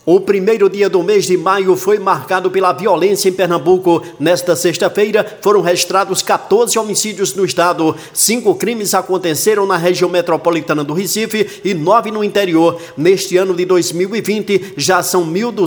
O primeiro dia do mês de maio foi marcado pela violência em Pernambuco. Nesta sexta-feira, foram registrados 14 homicídios no estado. 5 crimes aconteceram na região metropolitana do Recife e 9 no interior. Neste ano de 2020, já são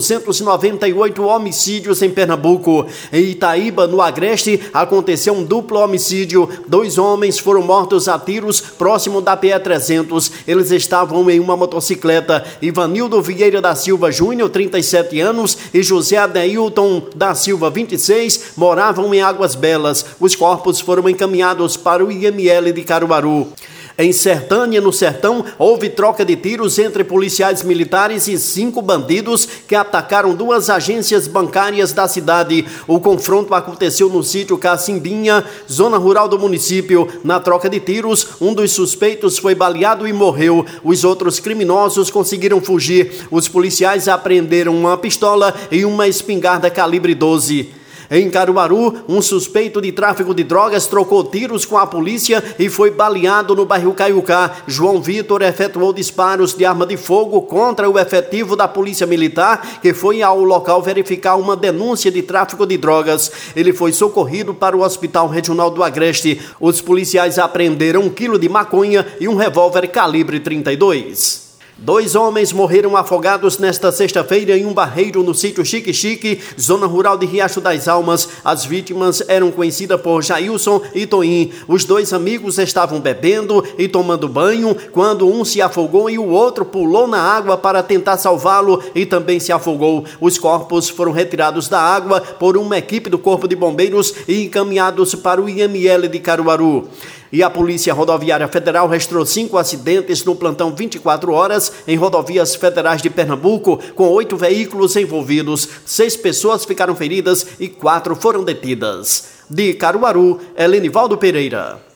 1.298 homicídios em Pernambuco. Em Itaíba, no Agreste, aconteceu um duplo homicídio. 2 homens foram mortos a tiros próximo da PE-300. Eles estavam em uma motocicleta. Ivanildo Vieira da Silva Júnior, 37 anos, e José Adeilton da Silva, 26, moravam em Águas Belas. Os corpos foram encaminhados para o IML de Caruaru. Em Sertânia, no Sertão, houve troca de tiros entre policiais militares e 5 bandidos que atacaram 2 agências bancárias da cidade. O confronto aconteceu no sítio Cacimbinha, zona rural do município. Na troca de tiros, um dos suspeitos foi baleado e morreu. Os outros criminosos conseguiram fugir. Os policiais apreenderam uma pistola e uma espingarda calibre 12. Em Caruaru, um suspeito de tráfico de drogas trocou tiros com a polícia e foi baleado no bairro Caiucá. João Vitor efetuou disparos de arma de fogo contra o efetivo da Polícia Militar, que foi ao local verificar uma denúncia de tráfico de drogas. Ele foi socorrido para o Hospital Regional do Agreste. Os policiais apreenderam 1 quilo de maconha e um revólver calibre 32. 2 homens morreram afogados nesta sexta-feira em um barreiro no sítio Chique-Chique, zona rural de Riacho das Almas. As vítimas eram conhecidas por Jailson e Toim. Os 2 amigos estavam bebendo e tomando banho quando um se afogou e o outro pulou na água para tentar salvá-lo e também se afogou. Os corpos foram retirados da água por uma equipe do Corpo de Bombeiros e encaminhados para o IML de Caruaru. E a Polícia Rodoviária Federal registrou 5 acidentes no plantão 24 horas em rodovias federais de Pernambuco, com 8 veículos envolvidos. 6 pessoas ficaram feridas e 4 foram detidas. De Caruaru, Helenivaldo Pereira.